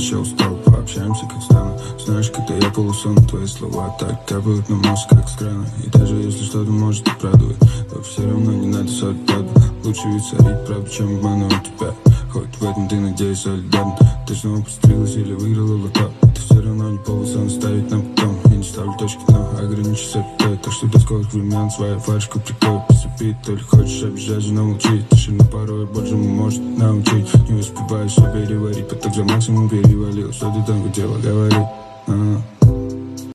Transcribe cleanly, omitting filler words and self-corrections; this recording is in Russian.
я устал, пообщаемся как странно. Знаешь, когда я полусон, твои слова так капают на мозг, как с крана. И даже если что-то может обрадовать, то все равно не надо ссорить правду. Лучше ведь сорить правду, чем обманывать тебя. Хоть в этом ты, надеюсь, солидарен. Ты снова подстрелилась или выиграла лото. Это все равно не повод сон ставить на потом. Я не ставлю точки, но ограничусь аппетит. Так что до скорых времен своя фаршку прикрой. Поступить, то ли хочешь обижать, же научить. Тишина порой большему может научить. Не успеваешь все переварить, поток за максимум перевалил. Что ты там хотела говорить?